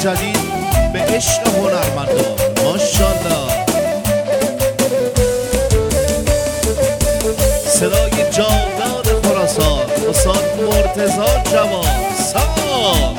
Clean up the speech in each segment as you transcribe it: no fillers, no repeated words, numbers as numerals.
جدید به عشق هنرمندان. ماشاءالله. صدای جاوداد خراسان استاد مرتضی جواد. سلام.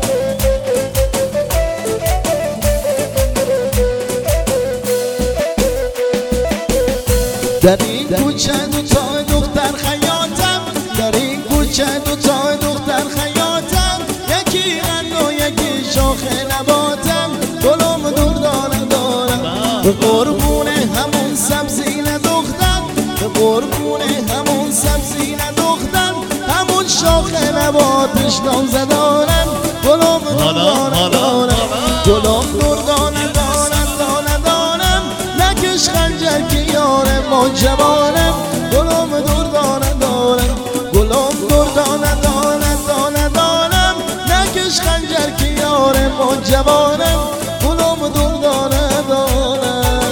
در این کوچه دوتا دختر خیاطم، در این کوچه دوتا دختر خیاطم، یکی قند و یکی شاخ نباتم، گلم دردانه دارم به قربون همون سبزی ندختم، به قربون همون سبزی ندختم، همون شاخ نباتش نامزدانم، گلم دردانه دارم، گلم دردانه دارم، نکش خنجر که یار ما جوانم، گلم دردانه دارم، گلم دردانه دارم، نکش خنجر که یار ما جوانم، گلم دردانه دارم.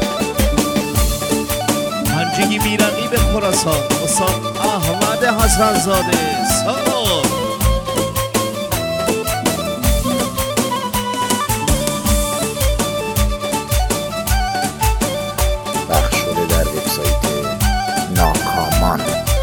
پنجگی میرقی به خراسان استاد احمد حسن‌زاده. سلام. پخش شده در وبسایت ناکامان.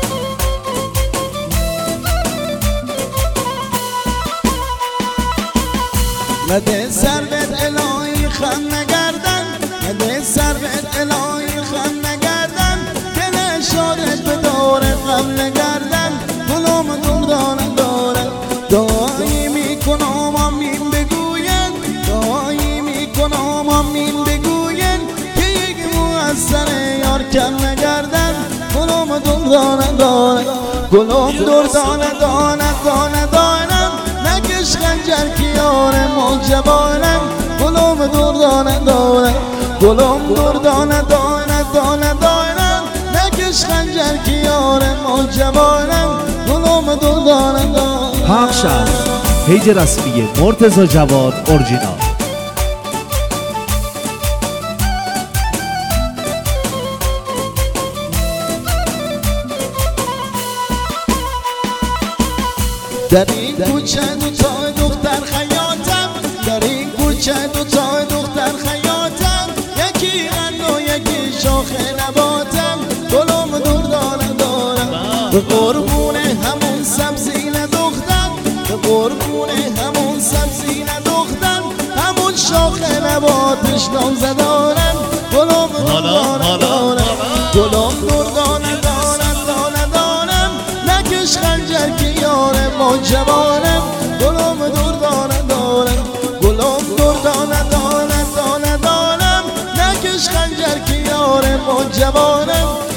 نده سرت الهی خم نگردن، نده سرت الهی خم نگردن، دل شادت به دور غم نگردن، گلم دردانه دارم، دعایی میکنم آمین بگوین، دعایی میکنم آمین بگوین، که یک مو از سر یار کم نگردن، گلم دردانه دارم، گلم دردانه دارم، نکش خنجر که یار ما جوانم، گلم دردانه دارم، گلم دردانه دارم، نکش خنجر که یار ما جوانم، گلم دردانه دارم. پخش از پیج رسمی مرتضی جواد اورجینال. در این کوچه دوتا دختر خیاطم، در این کوچه دوتا دختر خیاطم، یکی قند و یکی شاخ نباتم، گلم دردانه دارم، به قربون همون سبزی ندختم، به قربون همون سبزی ندختم، همون شاخ نباتش نامزدانم، گلم دردانه دارم، گلم دردانه دارم، نکش خنجر که یار ما جوانم، گلم دردانه دارم، گلم دردانه دارم، نکش خنجر که یار ما جوانم،